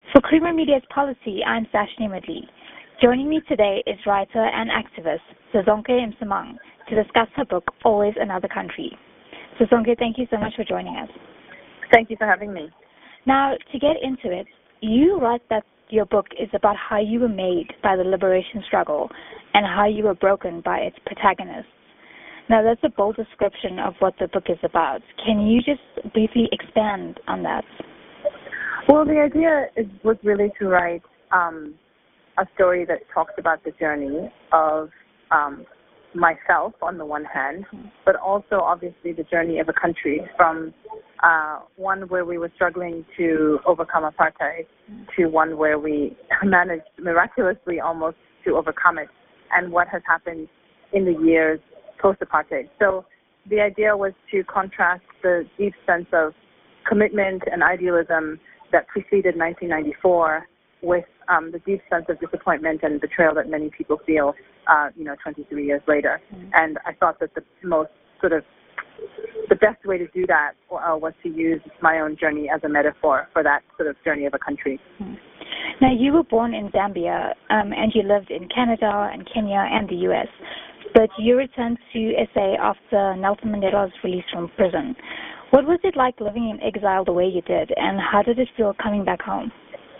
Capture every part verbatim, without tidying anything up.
For Creamer Media's Policy, I'm Sashni Madli. Joining me today is writer and activist Sezonke Msimang to discuss her book, Always Another Country. Sezonke, thank you so much for joining us. Thank you for having me. Now, to get into it, you write that your book is about how you were made by the liberation struggle and how you were broken by its protagonists. Now, that's a bold description of what the book is about. Can you just briefly expand on that? Well, the idea is, was really to write um, a story that talks about the journey of um, myself on the one hand, but also obviously the journey of a country from uh, one where we were struggling to overcome apartheid to one where we managed miraculously almost to overcome it, and what has happened in the years post-apartheid. So the idea was to contrast the deep sense of commitment and idealism that preceded nineteen ninety-four with um, the deep sense of disappointment and betrayal that many people feel, uh, you know, twenty-three years later. Mm-hmm. And I thought that the most sort of, the best way to do that uh, was to use my own journey as a metaphor for that sort of journey of a country. Mm-hmm. Now, you were born in Zambia, um, and you lived in Canada and Kenya and the U S, but you returned to S A after Nelson Mandela's release from prison. What was it like living in exile the way you did, and how did it feel coming back home?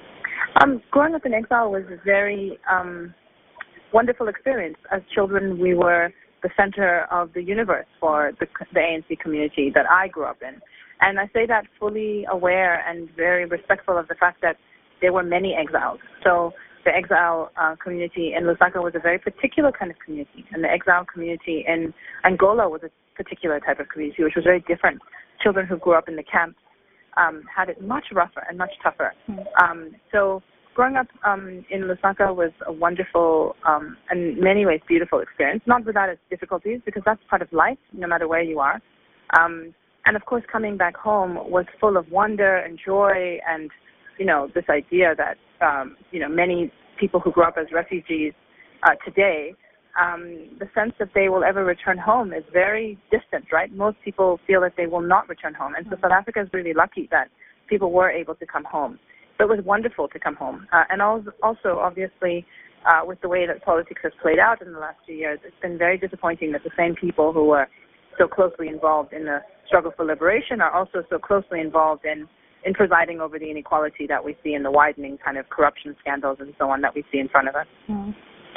Um, growing up in exile was a very um, wonderful experience. As children, we were the center of the universe for the, the A N C community that I grew up in. And I say that fully aware and very respectful of the fact that there were many exiles. So the exile uh, community in Lusaka was a very particular kind of community, and the exile community in Angola was a particular type of community, which was very different. Children who grew up in the camps um, had it much rougher and much tougher. Mm. Um, so growing up um, in Lusaka was a wonderful um, and in many ways beautiful experience, not without its difficulties, because that's part of life, no matter where you are. Um, and of course, coming back home was full of wonder and joy and, you know, this idea that, um, you know, many people who grew up as refugees uh, today, um, the sense that they will ever return home is very distant, right? Most people feel that they will not return home. And so South Africa is really lucky that people were able to come home. But it was wonderful to come home. Uh, and also, obviously, uh, with the way that politics has played out in the last few years, it's been very disappointing that the same people who were so closely involved in the struggle for liberation are also so closely involved in in presiding over the inequality that we see in the widening kind of corruption scandals and so on that we see in front of us. Mm.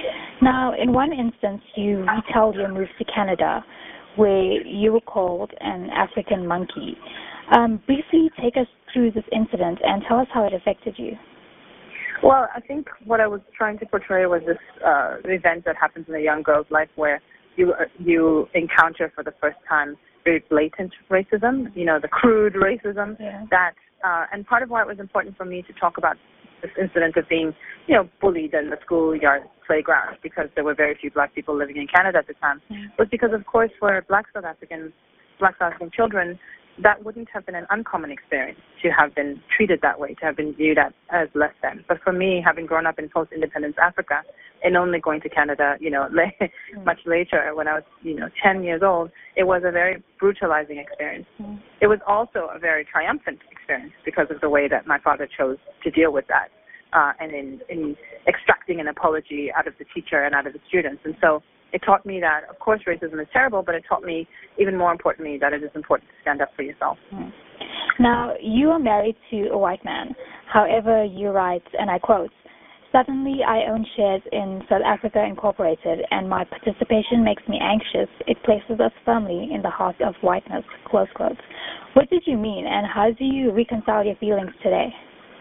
Now, in one instance, you retold your move to Canada, where you were called an African monkey. Um, briefly take us through this incident and tell us how it affected you. Well, I think what I was trying to portray was this uh, event that happens in a young girl's life where you uh, you encounter for the first time very blatant racism, you know, the crude racism yeah. that, uh, and part of why it was important for me to talk about this incident of being, you know, bullied in the schoolyard playground because there were very few black people living in Canada at the time, yeah. was because, of course, for black South Africans, black South African children, that wouldn't have been an uncommon experience to have been treated that way, to have been viewed as, as less than. But for me, having grown up in post-independence Africa and only going to Canada, you know, mm. much later when I was, you know, ten years old, it was a very brutalizing experience. Mm. It was also a very triumphant experience because of the way that my father chose to deal with that uh, and in, in extracting an apology out of the teacher and out of the students. And so it taught me that, of course, racism is terrible, but it taught me, even more importantly, that it is important to stand up for yourself. Mm. Now, you are married to a white man. However, you write, and I quote, "Suddenly I own shares in South Africa Incorporated, and my participation makes me anxious. It places us firmly in the heart of whiteness," close quotes. What did you mean, and how do you reconcile your feelings today?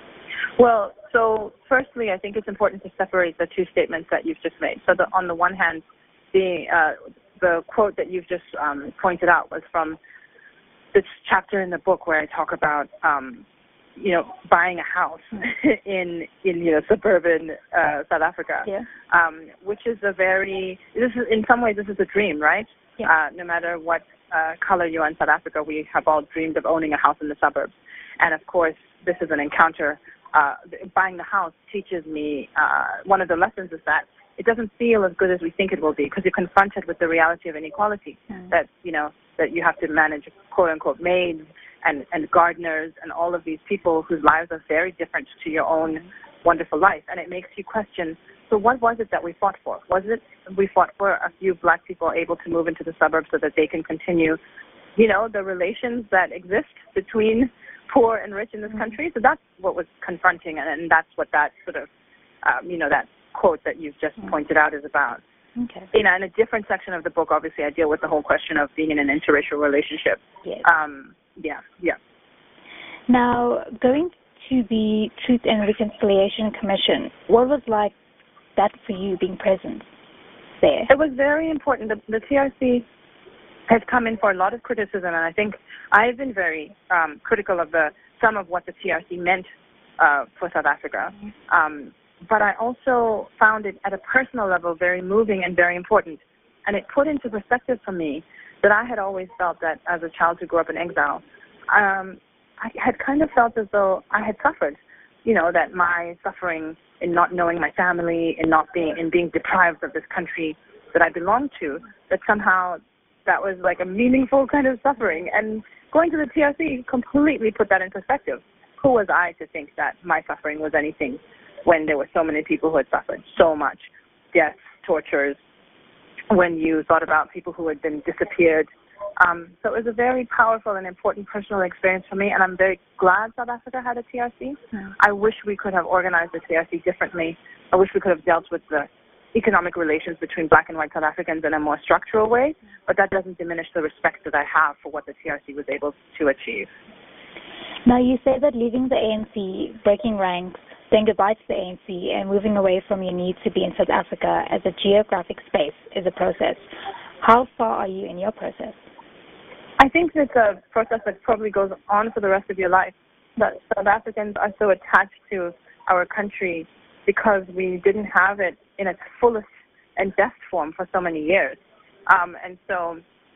Well, so firstly, I think it's important to separate the two statements that you've just made. So the, on the one hand, The, uh, the quote that you've just um, pointed out was from this chapter in the book where I talk about, um, you know, buying a house in, in you know, suburban uh, South Africa, yeah. um, which is a very, this is, in some ways, this is a dream, right? Yeah. Uh, no matter what uh, color you are in South Africa, we have all dreamed of owning a house in the suburbs. And, of course, this is an encounter. Uh, buying the house teaches me, uh, one of the lessons is that it doesn't feel as good as we think it will be because you're confronted with the reality of inequality, mm. that, you know, that you have to manage quote-unquote maids and, and gardeners and all of these people whose lives are very different to your own wonderful life. And it makes you question, so what was it that we fought for? Was it we fought for a few black people able to move into the suburbs so that they can continue, you know, the relations that exist between poor and rich in this country? So that's what was confronting, and, and that's what that sort of, um, you know, that quote that you've just pointed out is about. Okay. You know, in a different section of the book, obviously, I deal with the whole question of being in an interracial relationship. Yes. Um, yeah, yeah. Now, going to the Truth and Reconciliation Commission, what was like that for you being present there? It was very important. The, the T R C has come in for a lot of criticism, and I think I've been very um, critical of the some of what the T R C meant uh, for South Africa. Mm-hmm. Um, but I also found it at a personal level very moving and very important. And it put into perspective for me that I had always felt that as a child who grew up in exile, um, I had kind of felt as though I had suffered, you know, that my suffering in not knowing my family, in not being, in being deprived of this country that I belonged to, that somehow that was like a meaningful kind of suffering. And going to the T R C completely put that in perspective. Who was I to think that my suffering was anything when there were so many people who had suffered so much, death, tortures, when you thought about people who had been disappeared. Um, so it was a very powerful and important personal experience for me, and I'm very glad South Africa had a T R C. Mm. I wish we could have organized the T R C differently. I wish we could have dealt with the economic relations between black and white South Africans in a more structural way, but that doesn't diminish the respect that I have for what the T R C was able to achieve. Now, you say that leaving the A N C, breaking ranks, saying goodbye to the A N C, and moving away from your need to be in South Africa as a geographic space is a process. How far are you in your process? I think it's a process that probably goes on for the rest of your life. That South Africans are so attached to our country because we didn't have it in its fullest and best form for so many years. Um, and so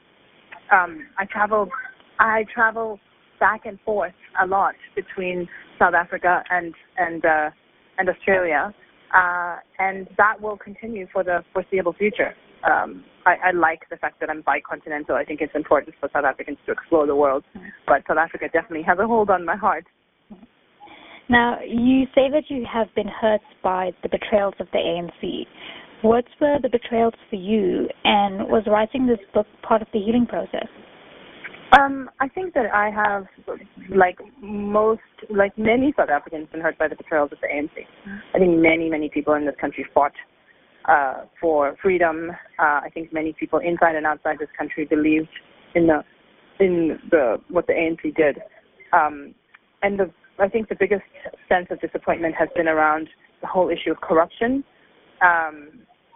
um, I travel, I travel back and forth a lot between South Africa and and uh, and Australia, uh, and that will continue for the foreseeable future. Um, I, I like the fact that I'm bicontinental. I think it's important for South Africans to explore the world, mm-hmm. but South Africa definitely has a hold on my heart. Now, you say that you have been hurt by the betrayals of the A N C. What were the betrayals for you, and was writing this book part of the healing process? Um, I think that I have, like most, like many South Africans, been hurt by the betrayals of the A N C. Mm-hmm. I think many, many people in this country fought uh, for freedom. Uh, I think many people inside and outside this country believed in the in the what the A N C did. Um, and the I think the biggest sense of disappointment has been around the whole issue of corruption. Um,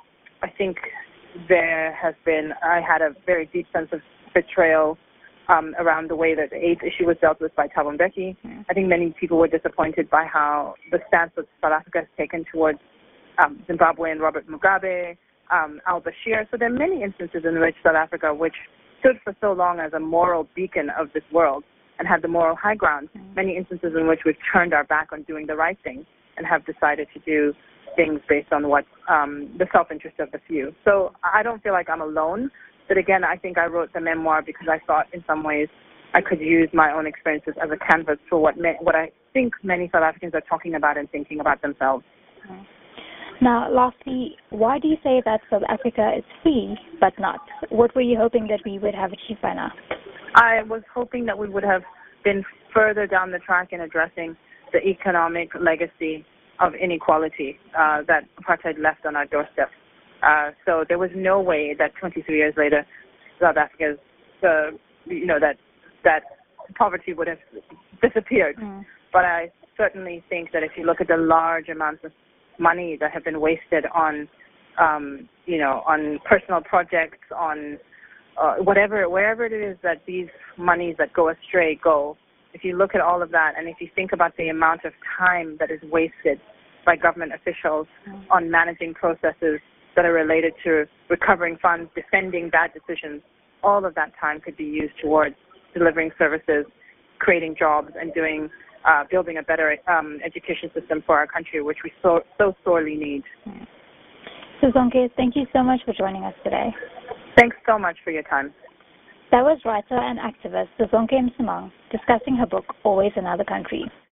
I think there has been, I had a very deep sense of betrayal um, around the way that the AIDS issue was dealt with by Thabo Mbeki. Mm. I think many people were disappointed by how the stance that South Africa has taken towards um, Zimbabwe and Robert Mugabe, um, al-Bashir. So there are many instances in which South Africa, which stood for so long as a moral beacon of this world, and had the moral high ground, mm-hmm. many instances in which we've turned our back on doing the right thing and have decided to do things based on what um, the self-interest of the few. So I don't feel like I'm alone, but again, I think I wrote the memoir because I thought in some ways I could use my own experiences as a canvas for what ma- what I think many South Africans are talking about and thinking about themselves. Mm-hmm. Now, lastly, why do you say that South Africa is free but not? What were you hoping that we would have achieved by now? I was hoping that we would have been further down the track in addressing the economic legacy of inequality uh, that apartheid left on our doorstep. Uh, so there was no way that twenty-three years later, South Africa's, uh, you know, that that poverty would have disappeared. Mm. But I certainly think that if you look at the large amounts of money that have been wasted on, um, you know, on personal projects, on Uh, whatever, wherever it is that these monies that go astray go, if you look at all of that and if you think about the amount of time that is wasted by government officials mm. on managing processes that are related to recovering funds, defending bad decisions, all of that time could be used towards delivering services, creating jobs, and doing, uh, building a better um, education system for our country, which we so, so sorely need. Mm. So, Zonke, thank you so much for joining us today. Thanks so much for your time. That was writer and activist Sezonke Msimang discussing her book, Always Another Country.